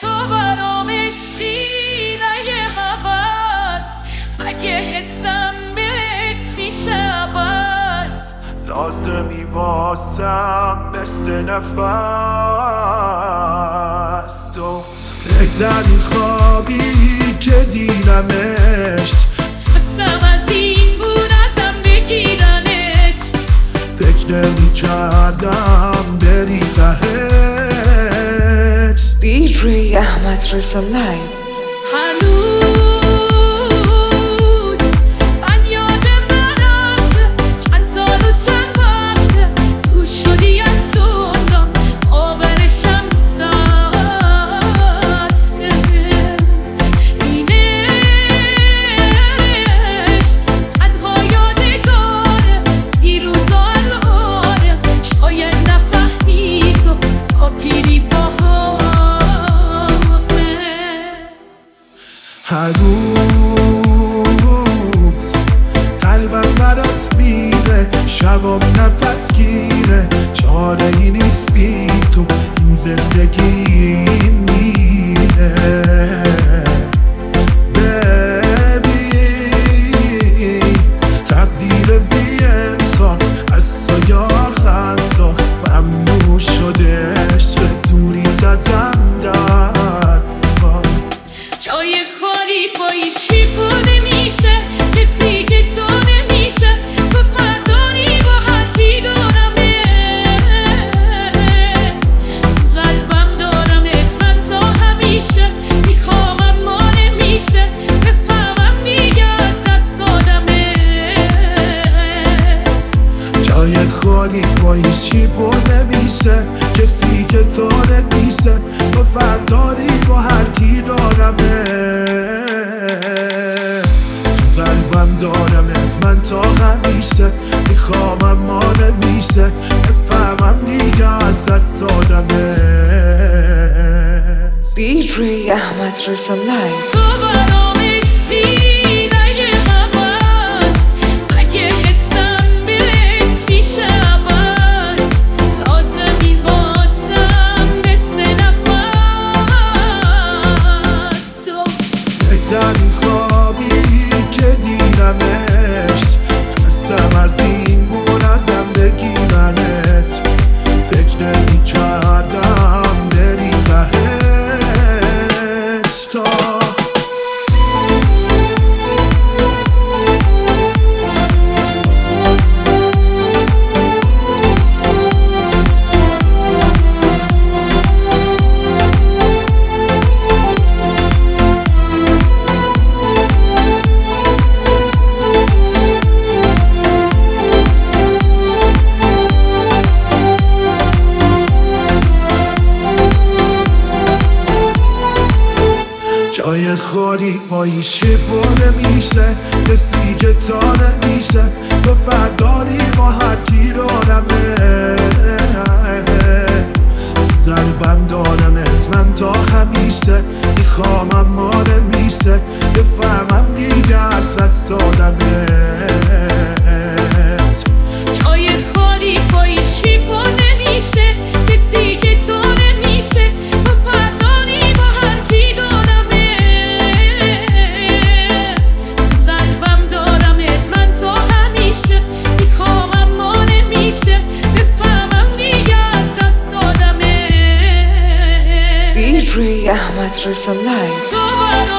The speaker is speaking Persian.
تو برام عشقی نه یه هوس، مگه حسم بهت میشه عوض. لازمی باستم مثل نفس تو، بهترین خوابی که دیدمش، خواستم از این بود ازم بگیرنت، فکر نمی کردم بری تهت. DJ احمد رضا لایو. هنوز من یادم نرفته چند سال و چند وقته دور شدی از دنیا، باورشم سخته. اینش تنها یادگاره دیروز و الانه، شاید نفهمی تو با پیری هر روز قلبم برات میره، شبام نفس گیره، چاره ای نیست بی تو این زندگی میره. ببین تقدیر بی انصاف از سایه خنصاف، ممنوع شده عشق دوری زدم دستان. جای خالی پایی چی بوده میشه، کسی که تو نمیشه، تو فردانی با هر کی دارمه، تو قلبم دارمت من تا همیشه، میخوام اما نمیشه، بفهمم دیگه از دست دادمت. جای خالی پایی چی بوده میشه، کسی که تو نمیشه، تو فردانی با هر کی دارمه، تو قلبم دارمت من تا همیشه، میخوام اما نمیشه، بفهمم دیگه از دست دادمت. DJ احمد رضا لایو. تو برام عشقی نه یه هوس، مگه حسم بهت میشه عوض. لازمی واسم مثل نفس تو، بهترین خوابی که دیدمش، تونستم از این بود ازم بگیرنت، فکر نمی کردم بری تهت. تا جای خالی پایی چی بوده میشه، کسی که تا نمیشه، تو فرداری با هر کی دارمه، قلبم دارمت من تا همیشه، میخوام اما نمیشه، بفهمم دیگه از دست دادمت. جای خالی پایی چی بوده میشه، کسی که تو نمیشه، تو فردانی با هر کی دارمه، تو قلبم دارمت من تا همیشه، میخوام اما نمیشه، بفهمم دیگه از دست دادمت. DJ احمد رضا لایو. تو